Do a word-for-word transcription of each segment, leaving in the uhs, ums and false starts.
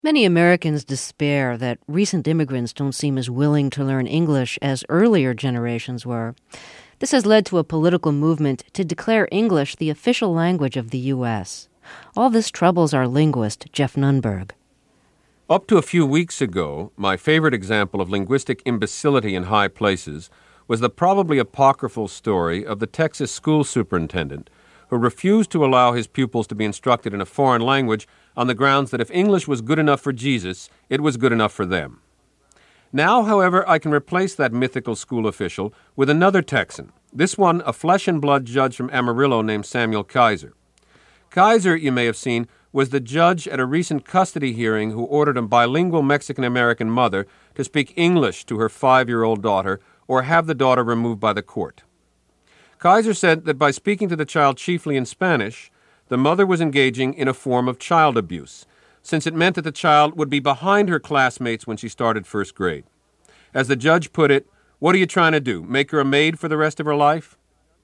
Many Americans despair that recent immigrants don't seem as willing to learn English as earlier generations were. This has led to a political movement to declare English the official language of the U S. All this troubles our linguist, Jeff Nunberg. Up to a few weeks ago, my favorite example of linguistic imbecility in high places was the probably apocryphal story of the Texas school superintendent who refused to allow his pupils to be instructed in a foreign language on the grounds that if English was good enough for Jesus, it was good enough for them. Now, however, I can replace that mythical school official with another Texan, this one a flesh-and-blood judge from Amarillo named Samuel Kaiser. Kaiser, you may have seen, was the judge at a recent custody hearing who ordered a bilingual Mexican-American mother to speak English to her five-year-old daughter or have the daughter removed by the court. Kaiser said that by speaking to the child chiefly in Spanish, the mother was engaging in a form of child abuse, since it meant that the child would be behind her classmates when she started first grade. As the judge put it, "What are you trying to do, make her a maid for the rest of her life?"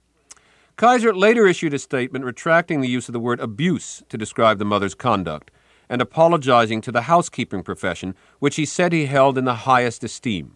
Kaiser later issued a statement retracting the use of the word abuse to describe the mother's conduct and apologizing to the housekeeping profession, which he said he held in the highest esteem.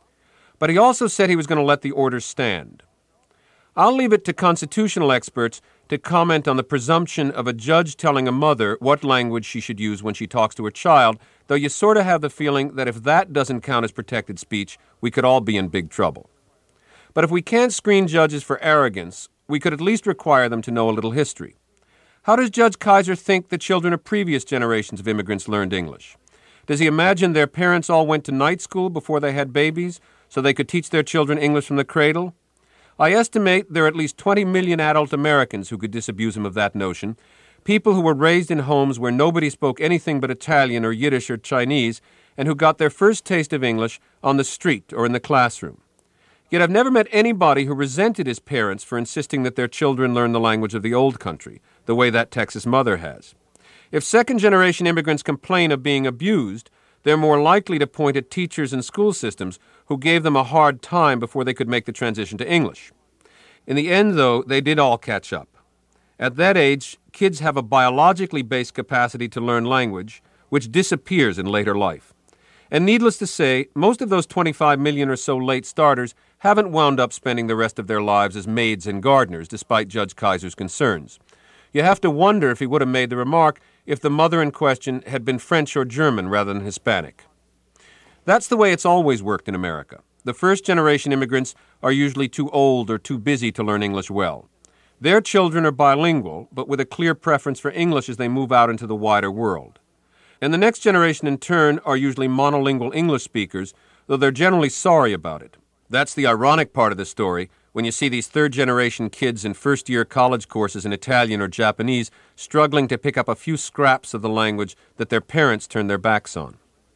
But he also said he was going to let the order stand. I'll leave it to constitutional experts to comment on the presumption of a judge telling a mother what language she should use when she talks to her child, though you sort of have the feeling that if that doesn't count as protected speech, we could all be in big trouble. But if we can't screen judges for arrogance, we could at least require them to know a little history. How does Judge Kaiser think the children of previous generations of immigrants learned English? Does he imagine their parents all went to night school before they had babies so they could teach their children English from the cradle? I estimate there are at least twenty million adult Americans who could disabuse him of that notion, people who were raised in homes where nobody spoke anything but Italian or Yiddish or Chinese, and who got their first taste of English on the street or in the classroom. Yet I've never met anybody who resented his parents for insisting that their children learn the language of the old country, the way that Texas mother has. If second-generation immigrants complain of being abused, they're more likely to point at teachers and school systems who gave them a hard time before they could make the transition to English. In the end, though, they did all catch up. At that age, kids have a biologically based capacity to learn language, which disappears in later life. And needless to say, most of those twenty-five million or so late starters haven't wound up spending the rest of their lives as maids and gardeners, despite Judge Kaiser's concerns. You have to wonder if he would have made the remark if the mother in question had been French or German rather than Hispanic. That's the way it's always worked in America. The first-generation immigrants are usually too old or too busy to learn English well. Their children are bilingual, but with a clear preference for English as they move out into the wider world. And the next generation, in turn, are usually monolingual English speakers, though they're generally sorry about it. That's the ironic part of the story, when you see these third-generation kids in first-year college courses in Italian or Japanese struggling to pick up a few scraps of the language that their parents turned their backs on.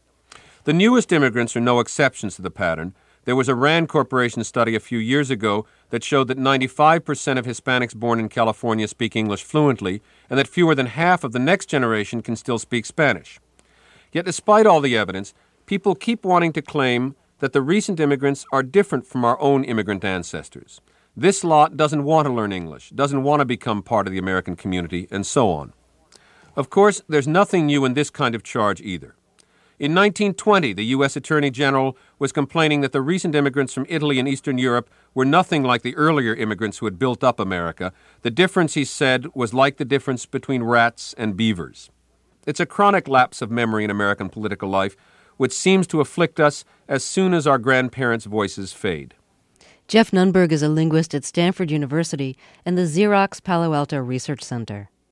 The newest immigrants are no exceptions to the pattern. There was a RAND Corporation study a few years ago that showed that ninety-five percent of Hispanics born in California speak English fluently, and that fewer than half of the next generation can still speak Spanish. Yet despite all the evidence, people keep wanting to claim that the recent immigrants are different from our own immigrant ancestors. This lot doesn't want to learn English, doesn't want to become part of the American community, and so on. Of course, there's nothing new in this kind of charge either. In nineteen twenty, the U S Attorney General was complaining that the recent immigrants from Italy and Eastern Europe were nothing like the earlier immigrants who had built up America. The difference, he said, was like the difference between rats and beavers. It's a chronic lapse of memory in American political life, which seems to afflict us as soon as our grandparents' voices fade. Jeff Nunberg is a linguist at Stanford University and the Xerox Palo Alto Research Center.